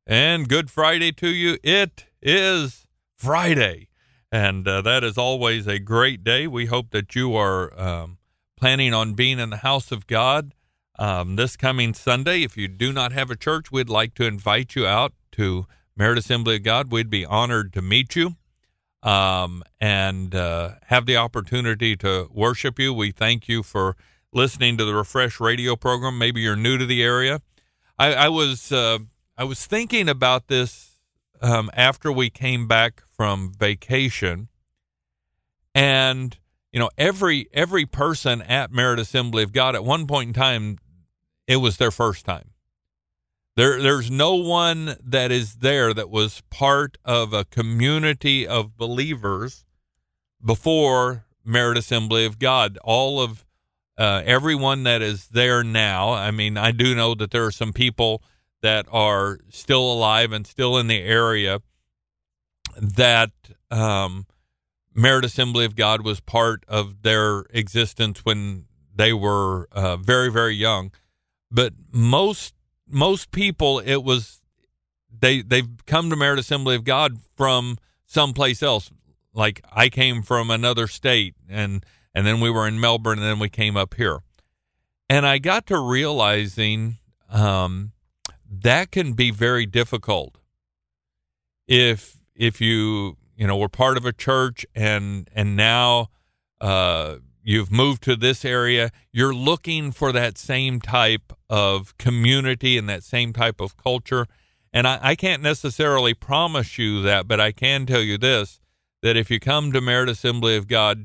And good Friday to you. It is Friday, and that is always a great day. We hope that you are planning on being in the house of God this coming Sunday. If you do not have a church, we'd like to invite you out to Merit Assembly of God. We'd be honored to meet you and have the opportunity to worship you. We thank you for listening to the Refresh radio program. Maybe you're new to the area. I was thinking about this after we came back from vacation, and every person at Merit Assembly of God at one point in time, it was their first time. There's no one that is there that was part of a community of believers before Merit Assembly of God. All of everyone that is there now. I mean, I do know that there are some people that are still alive and still in the area that Merit Assembly of God was part of their existence when they were very, very young. But most people, it was they've come to Merit Assembly of God from someplace else. Like I came from another state, and then we were in Melbourne, and then we came up here. And I got to realizing that can be very difficult if you were part of a church and now you've moved to this area. You're looking for that same type of community and that same type of culture. And I can't necessarily promise you that, but I can tell you this, that if you come to Merit Assembly of God,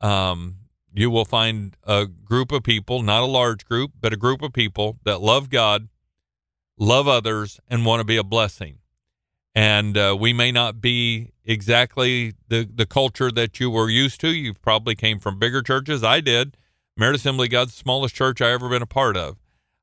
you will find a group of people, not a large group, but a group of people that love God, love others, and want to be a blessing. And we may not be exactly the culture that you were used to. You probably came from bigger churches. I did. Merit Assembly of God's the smallest church I ever been a part of.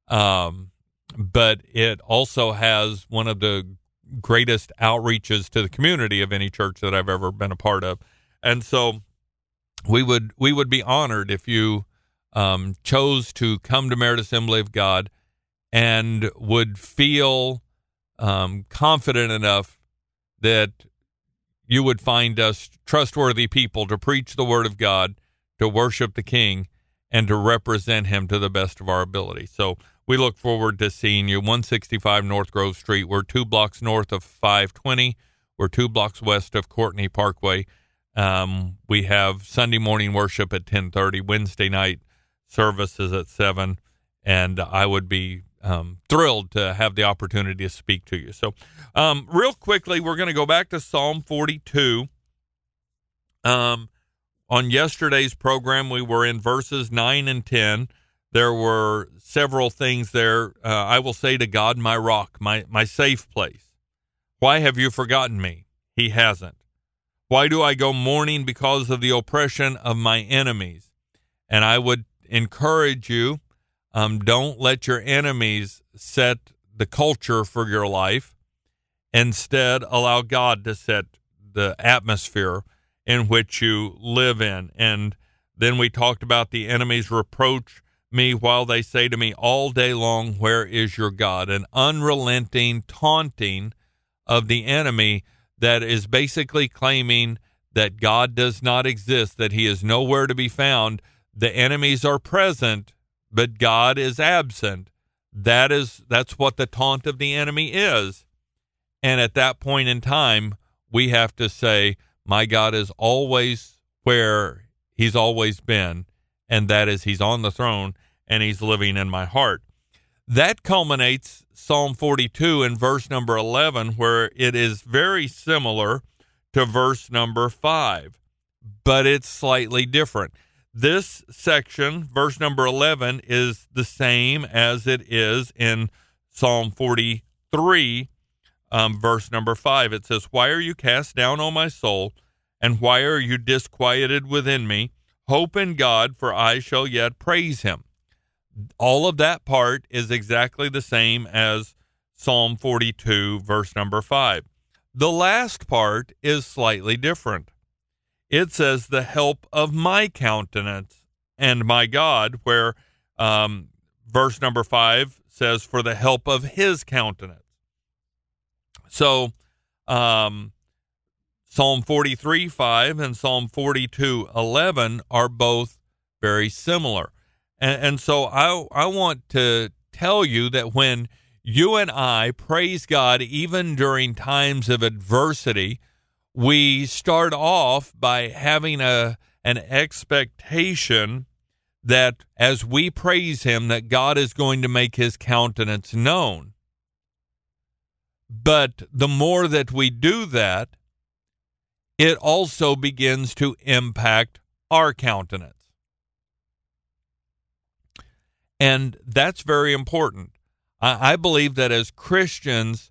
But it also has one of the greatest outreaches to the community of any church that I've ever been a part of. And so we would be honored if you chose to come to Merit Assembly of God and would feel confident enough that you would find us trustworthy people to preach the Word of God, to worship the King, and to represent Him to the best of our ability. So we look forward to seeing you. 165 North Grove Street. We're 2 blocks north of 520. We're 2 blocks west of Courtney Parkway. We have Sunday morning worship at 10:30. Wednesday night services at 7. And I would be thrilled to have the opportunity to speak to you. So real quickly, we're going to go back to Psalm 42. On yesterday's program, we were in verses 9 and 10. There were several things there. I will say to God, my rock, my safe place. Why have you forgotten me? He hasn't. Why do I go mourning because of the oppression of my enemies? And I would encourage you, don't let your enemies set the culture for your life. Instead, allow God to set the atmosphere in which you live in. And then we talked about the enemies reproach me while they say to me all day long, where is your God? An unrelenting taunting of the enemy that is basically claiming that God does not exist, that he is nowhere to be found. The enemies are present, but God is absent. That's what the taunt of the enemy is. And at that point in time, we have to say, my God is always where he's always been, and that is he's on the throne and he's living in my heart. That culminates Psalm 42 in verse number 11, where it is very similar to verse number 5, but it's slightly different. This section, verse number 11, is the same as it is in Psalm 43, verse number 5. It says, why are you cast down, O my soul, and why are you disquieted within me? Hope in God, for I shall yet praise him. All of that part is exactly the same as Psalm 42, verse number 5. The last part is slightly different. It says, the help of my countenance and my God, where verse number 5 says, for the help of his countenance. So Psalm 43:5 and Psalm 42:11 are both very similar. And so I want to tell you that when you and I praise God, even during times of adversity, we start off by having an expectation that as we praise him, that God is going to make his countenance known. But the more that we do that, it also begins to impact our countenance. And that's very important. I believe that as Christians,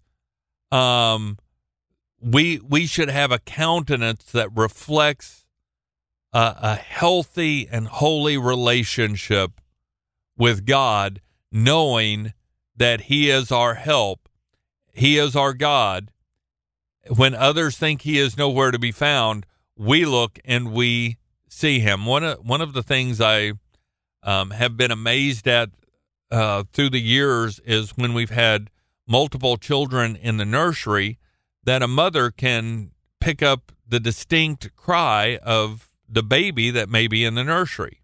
we should have a countenance that reflects a healthy and holy relationship with God, knowing that he is our help, he is our God. When others think he is nowhere to be found, we look and we see him. One of the things I have been amazed at through the years is when we've had multiple children in the nursery, that a mother can pick up the distinct cry of the baby that may be in the nursery.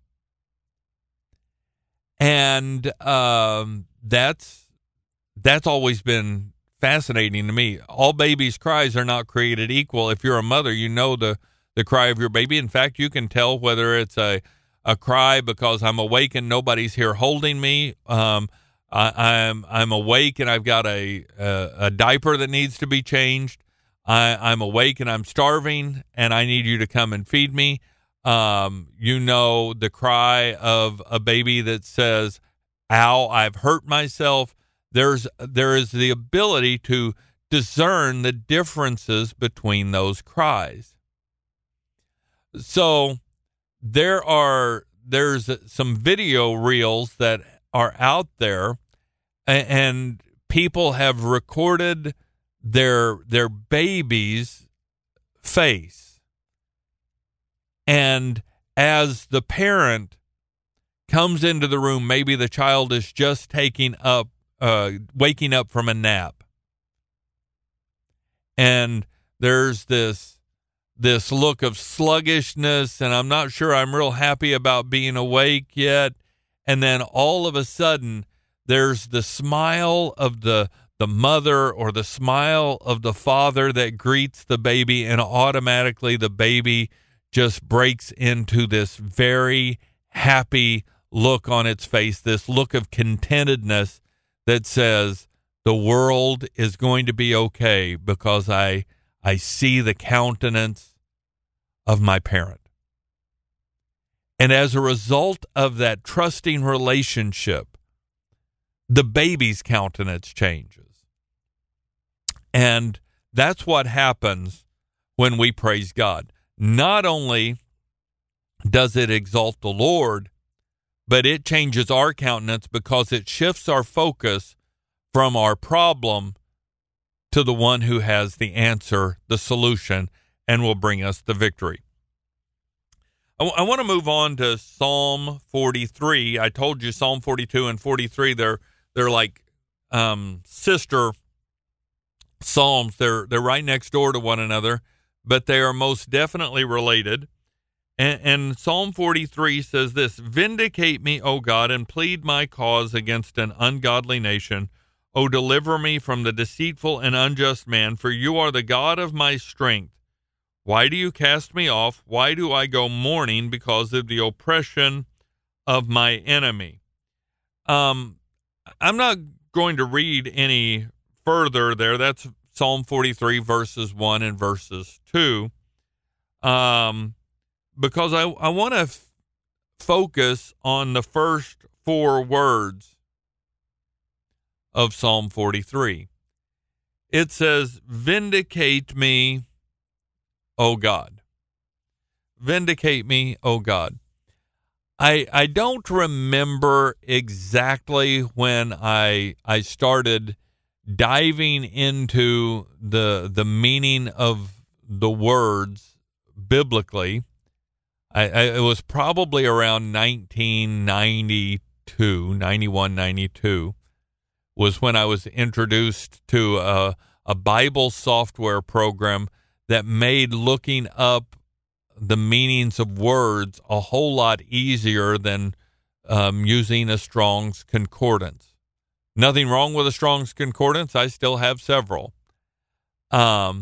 And that's always been fascinating to me. All babies' cries are not created equal. If you're a mother, you know the cry of your baby. In fact, you can tell whether it's a cry because I'm awake and nobody's here holding me. I'm awake and I've got a diaper that needs to be changed. I'm awake and I'm starving and I need you to come and feed me. You know the cry of a baby that says, "Ow, I've hurt myself." There is the ability to discern the differences between those cries. So there's some video reels that are out there, and people have recorded their baby's face. And as the parent comes into the room, maybe the child is just waking up from a nap. And there's this look of sluggishness, and I'm not sure I'm real happy about being awake yet. And then all of a sudden, there's the smile of the mother or the smile of the father that greets the baby, and automatically the baby just breaks into this very happy look on its face, this look of contentedness that says, the world is going to be okay because I see the countenance of my parent. And as a result of that trusting relationship, the baby's countenance changes. And that's what happens when we praise God. Not only does it exalt the Lord, but it changes our countenance because it shifts our focus from our problem to the one who has the answer, the solution, and will bring us the victory. I want to move on to Psalm 43. I told you Psalm 42 and 43, they're like sister psalms. They're right next door to one another, but they are most definitely related. And Psalm 43 says this: "Vindicate me, O God, and plead my cause against an ungodly nation. O deliver me from the deceitful and unjust man, for you are the God of my strength. Why do you cast me off? Why do I go mourning because of the oppression of my enemy?" I'm not going to read any further there. That's Psalm 43, verses 1 and verses 2. Because I want to focus on the first four words of Psalm 43. It says, "Vindicate me, O God." Vindicate me, O God. I don't remember exactly when I started diving into the meaning of the words biblically. It was probably around 1992, 91, 92 was when I was introduced to a Bible software program that made looking up the meanings of words a whole lot easier than using a Strong's Concordance. Nothing wrong with a Strong's Concordance. I still have several. But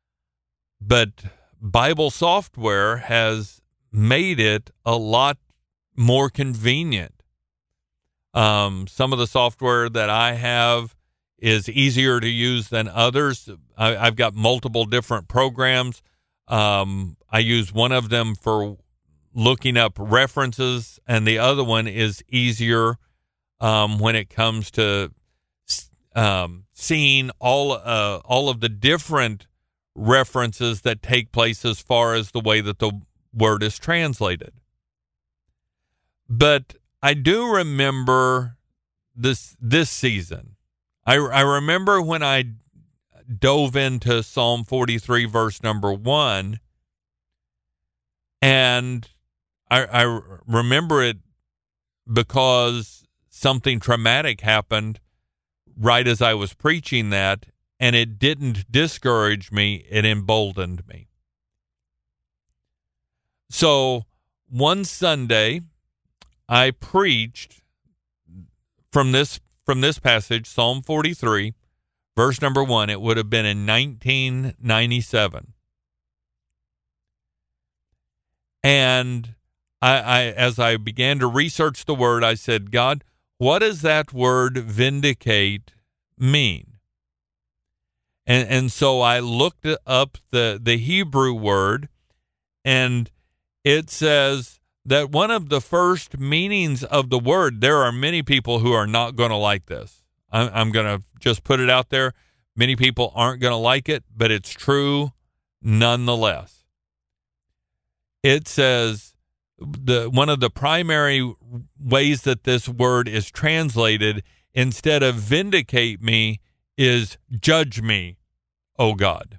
Bible software has made it a lot more convenient. Some of the software that I have is easier to use than others. I've got multiple different programs. I use one of them for looking up references, and the other one is easier when it comes to seeing all of the different references that take place as far as the way that the word is translated. But I do remember this season. I remember when I dove into Psalm 43, verse number 1, and I remember it because something traumatic happened right as I was preaching that, and it didn't discourage me, it emboldened me. So one Sunday, I preached from this passage, Psalm 43, verse number 1. It would have been in 1997. And I as I began to research the word, I said, God, what does that word vindicate mean? And so I looked up the Hebrew word, and it says that one of the first meanings of the word, there are many people who are not going to like this. I'm going to just put it out there. Many people aren't going to like it, but it's true nonetheless. It says one of the primary ways that this word is translated, instead of vindicate me, is judge me, O God.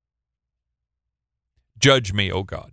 Judge me, O God.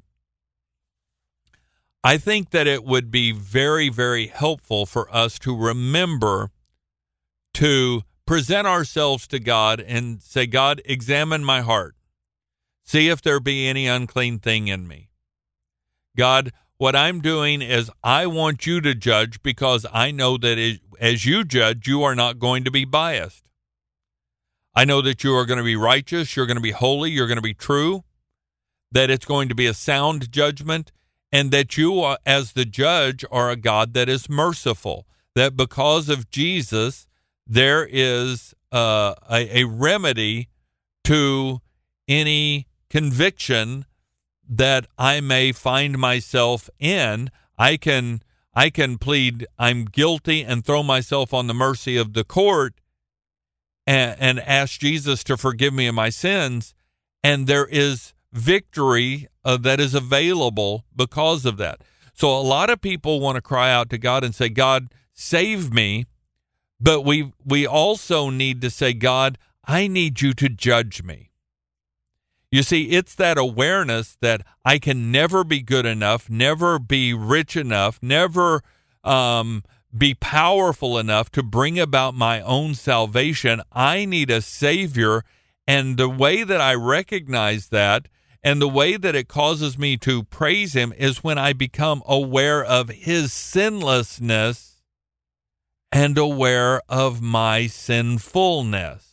I think that it would be very, very helpful for us to remember to present ourselves to God and say, God, examine my heart. See if there be any unclean thing in me. God, what I'm doing is I want you to judge, because I know that as you judge, you are not going to be biased. I know that you are going to be righteous, you're going to be holy, you're going to be true, that it's going to be a sound judgment, and that you, are, as the judge, are a God that is merciful, that because of Jesus, there is a remedy to any conviction that I may find myself in. I can plead I'm guilty and throw myself on the mercy of the court and ask Jesus to forgive me of my sins, and there is victory that is available because of that. So a lot of people want to cry out to God and say, God, save me, but we also need to say, God, I need you to judge me. You see, it's that awareness that I can never be good enough, never be rich enough, never be powerful enough to bring about my own salvation. I need a Savior, and the way that I recognize that and the way that it causes me to praise Him is when I become aware of His sinlessness and aware of my sinfulness.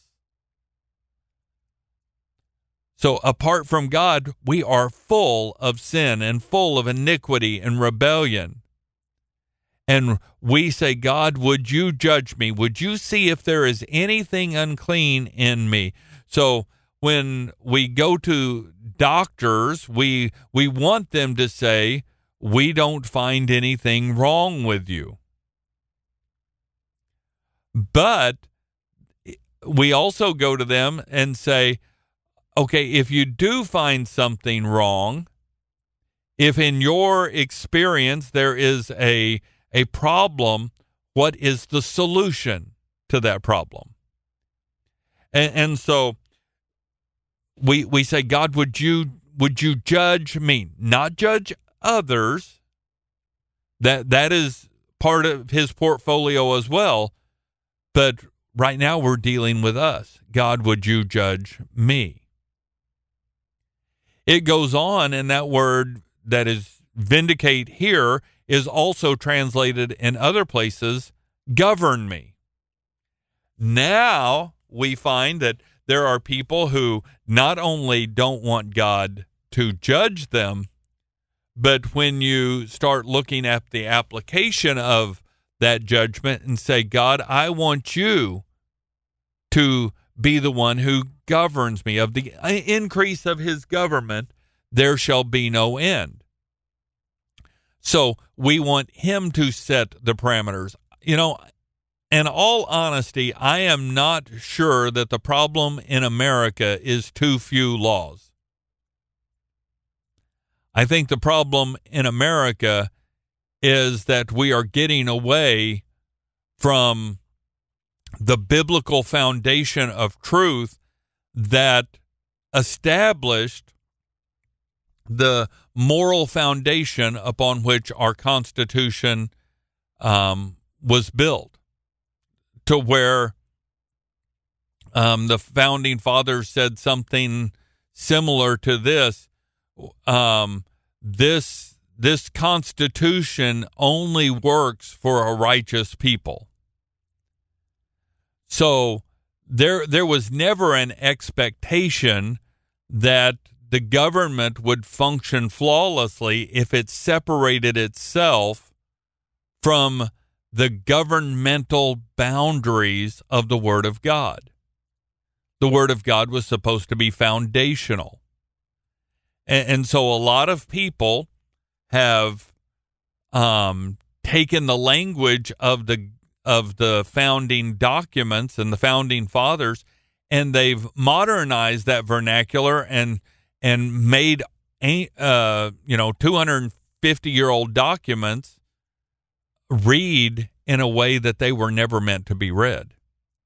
So apart from God, we are full of sin and full of iniquity and rebellion. And we say, God, would you judge me? Would you see if there is anything unclean in me? So when we go to doctors, we want them to say, we don't find anything wrong with you. But we also go to them and say, okay, if you do find something wrong, if in your experience there is a problem, what is the solution to that problem? And so we say, God, would you judge me? Not judge others. That is part of His portfolio as well. But right now we're dealing with us. God, would you judge me? It goes on, and that word that is vindicate here is also translated in other places, govern me. Now we find that there are people who not only don't want God to judge them, but when you start looking at the application of that judgment and say, God, I want you to be the one who governs me. Of the increase of his government, there shall be no end. So we want him to set the parameters. You know, in all honesty, I am not sure that the problem in America is too few laws. I think the problem in America is that we are getting away from the biblical foundation of truth that established the moral foundation upon which our Constitution was built, to where the founding fathers said something similar to this. This Constitution only works for a righteous people. So there was never an expectation that the government would function flawlessly if it separated itself from the governmental boundaries of the Word of God. The Word of God was supposed to be foundational. And so a lot of people have taken the language of the founding documents and the founding fathers, and they've modernized that vernacular and made 250-year-old documents read in a way that they were never meant to be read.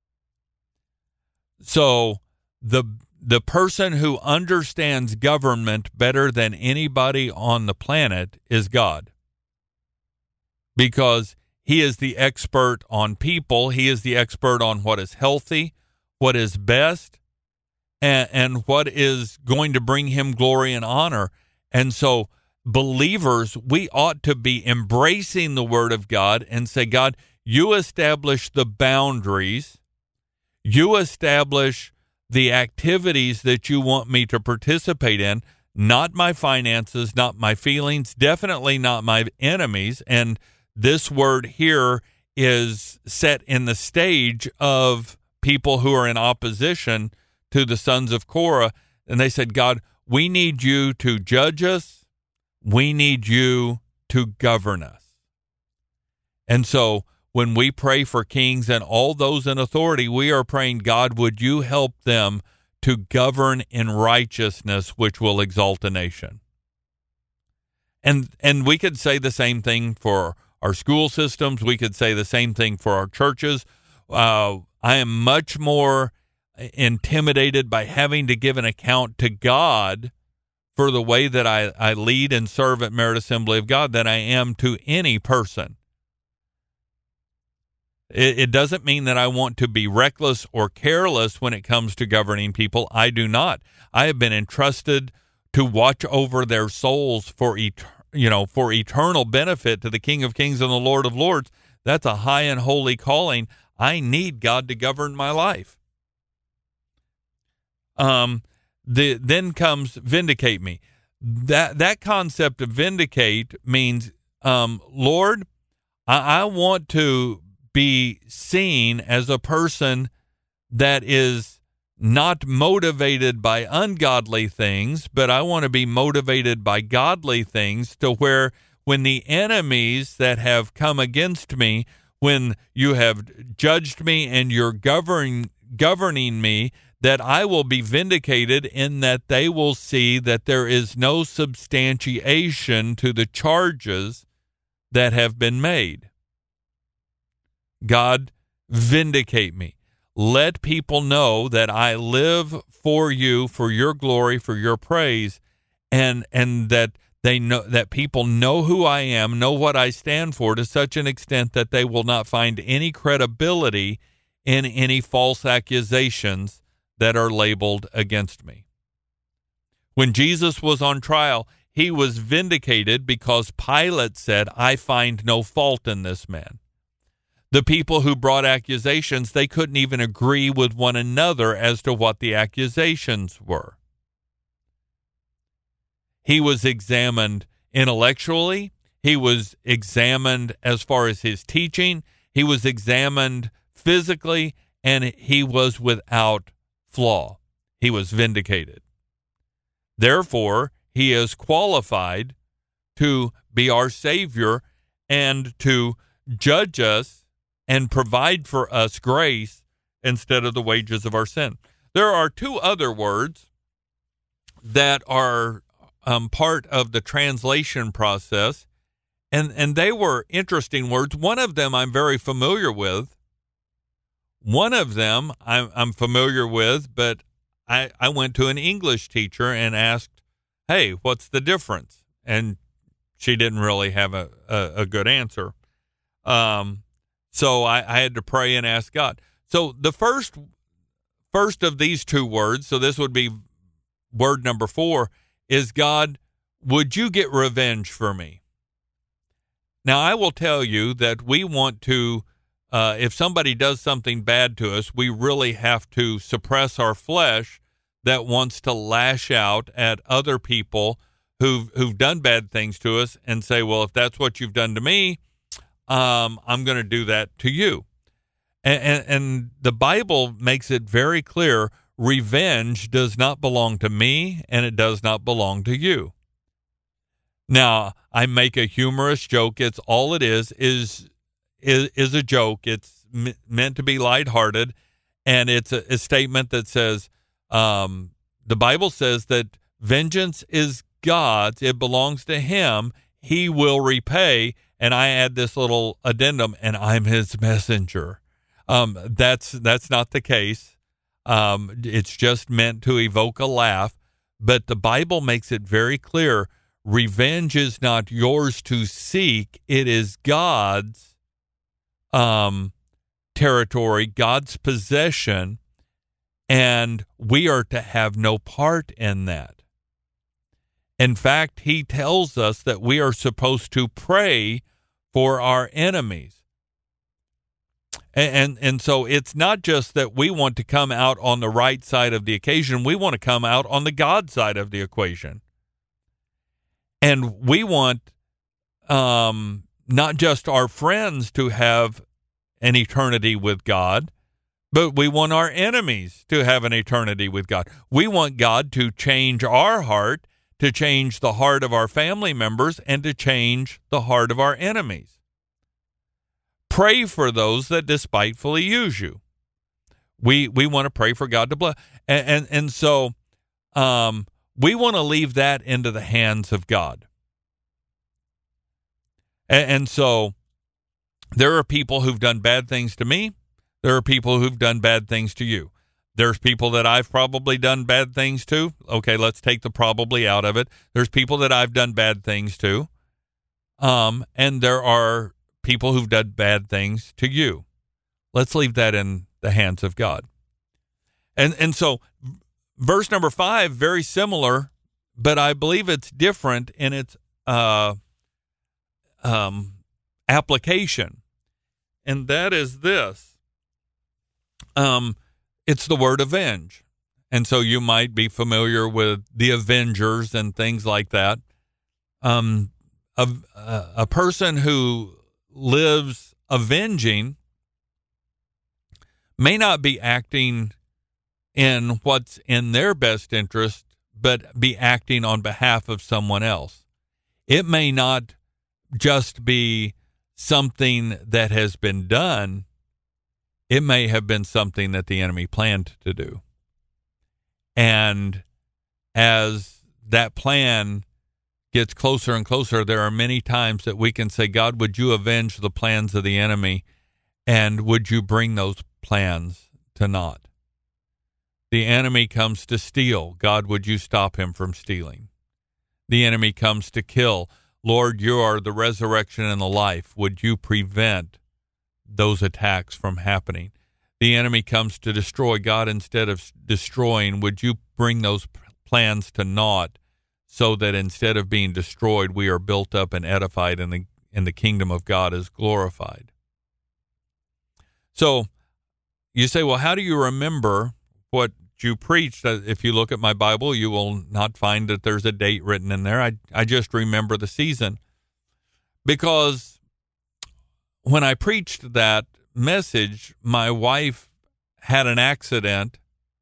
So the person who understands government better than anybody on the planet is God, because he is the expert on people. He is the expert on what is healthy, what is best, and what is going to bring him glory and honor. And so believers, we ought to be embracing the Word of God and say, God, you establish the boundaries. You establish the activities that you want me to participate in, not my finances, not my feelings, definitely not my enemies. And this word here is set in the stage of people who are in opposition to the sons of Korah. And they said, God, we need you to judge us. We need you to govern us. And so when we pray for kings and all those in authority, we are praying, God, would you help them to govern in righteousness, which will exalt a nation? And we could say the same thing for our school systems. We could say the same thing for our churches. I am much more intimidated by having to give an account to God for the way that I lead and serve at Merit Assembly of God than I am to any person. It doesn't mean that I want to be reckless or careless when it comes to governing people. I do not. I have been entrusted to watch over their souls for eternal benefit to the King of Kings and the Lord of Lords. That's a high and holy calling. I need God to govern my life. Then comes vindicate me. That concept of vindicate means, Lord, I want to be seen as a person that is not motivated by ungodly things, but I want to be motivated by godly things, to where when the enemies that have come against me, when you have judged me and you're governing me, that I will be vindicated in that they will see that there is no substantiation to the charges that have been made. God, vindicate me. Let people know that I live for you, for your glory, for your praise, and that they know, that people know who I am, know what I stand for, to such an extent that they will not find any credibility in any false accusations that are labeled against me. When Jesus was on trial, he was vindicated because Pilate said, I find no fault in this man. The people who brought accusations, they couldn't even agree with one another as to what the accusations were. He was examined intellectually. He was examined as far as his teaching. He was examined physically, and he was without flaw. He was vindicated. Therefore, he is qualified to be our Savior and to judge us and provide for us grace instead of the wages of our sin. There are two other words that are part of the translation process, and they were interesting words. One of them I'm very familiar with. One of them I'm familiar with, but I went to an English teacher and asked, hey, what's the difference? And she didn't really have a good answer. So I had to pray and ask God. So the first of these two words, so this would be word number 4, is, God, would you get revenge for me? Now, I will tell you that we want to, if somebody does something bad to us, we really have to suppress our flesh that wants to lash out at other people who've done bad things to us and say, well, if that's what you've done to me, I'm going to do that to you. And the Bible makes it very clear, revenge does not belong to me, and it does not belong to you. Now, I make a humorous joke. It's all it is a joke. It's meant to be lighthearted, and it's a statement that says, the Bible says that vengeance is God's. It belongs to him. He will repay. And I add this little addendum, and I'm his messenger. That's not the case. It's just meant to evoke a laugh. But the Bible makes it very clear, revenge is not yours to seek. It is God's territory, God's possession, and we are to have no part in that. In fact, he tells us that we are supposed to pray for our enemies. And so it's not just that we want to come out on the right side of the occasion. We want to come out on the God side of the equation. And we want not just our friends to have an eternity with God, but we want our enemies to have an eternity with God. We want God to change our heart, to change the heart of our family members, and to change the heart of our enemies. Pray for those that despitefully use you. We want to pray for God to bless. And so we want to leave that into the hands of God. And so there are people who've done bad things to me. There are people who've done bad things to you. There's people that I've probably done bad things to. Okay, let's take the probably out of it. There's people that I've done bad things to. And there are people who've done bad things to you. Let's leave that in the hands of God. And so verse number 5, very similar, but I believe it's different in its application. And that is this. It's the word avenge. And so you might be familiar with the Avengers and things like that. A person who lives avenging may not be acting in what's in their best interest, but be acting on behalf of someone else. It may not just be something that has been done. It may have been something that the enemy planned to do. And as that plan gets closer and closer, there are many times that we can say, God, would you avenge the plans of the enemy, and would you bring those plans to naught? The enemy comes to steal. God, would you stop him from stealing? The enemy comes to kill. Lord, you are the resurrection and the life. Would you prevent those attacks from happening? the enemy comes to destroy, God, instead of destroying, would you bring those plans to naught so that instead of being destroyed, we are built up and edified and the kingdom of God is glorified? So you say, well, how do you remember what you preached? If you look at my Bible, you will not find that there's a date written in there. I just remember the season, because when I preached that message, my wife had an accident.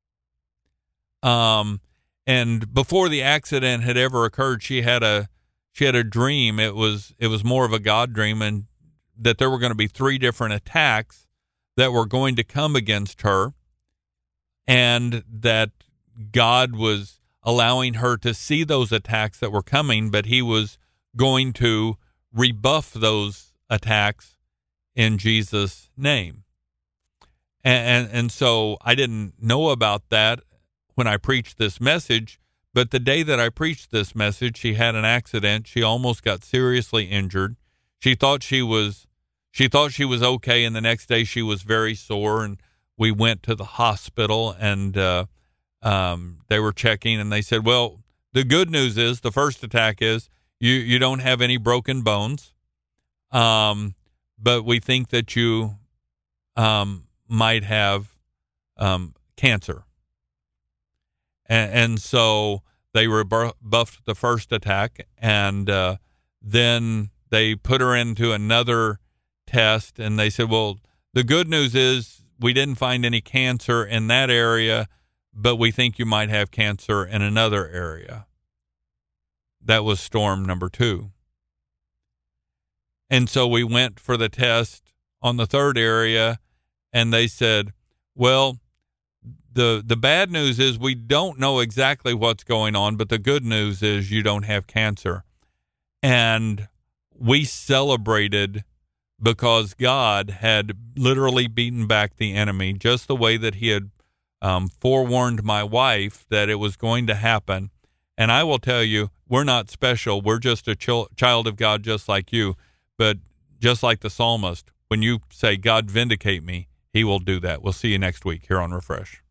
And before the accident had ever occurred, she had a dream. It was more of a God dream, and that there were going to be 3 different attacks that were going to come against her, and that God was allowing her to see those attacks that were coming, but he was going to rebuff those attacks in Jesus' name. And so I didn't know about that when I preached this message, but the day that I preached this message, she had an accident. She almost got seriously injured. She thought she was okay, and the next day she was very sore, and we went to the hospital, and they were checking, and they said, well, the good news is, the first attack is, you don't have any broken bones, but we think that you might have cancer. And so they rebuffed the first attack, and then they put her into another test, and they said, well, the good news is we didn't find any cancer in that area, but we think you might have cancer in another area. That was storm number 2. And so we went for the test on the third area, and they said, well, the bad news is we don't know exactly what's going on, but the good news is you don't have cancer. And we celebrated, because God had literally beaten back the enemy, just the way that he had forewarned my wife that it was going to happen. And I will tell you, we're not special. We're just a child of God, just like you. But just like the psalmist, when you say, God, vindicate me, he will do that. We'll see you next week here on Refresh.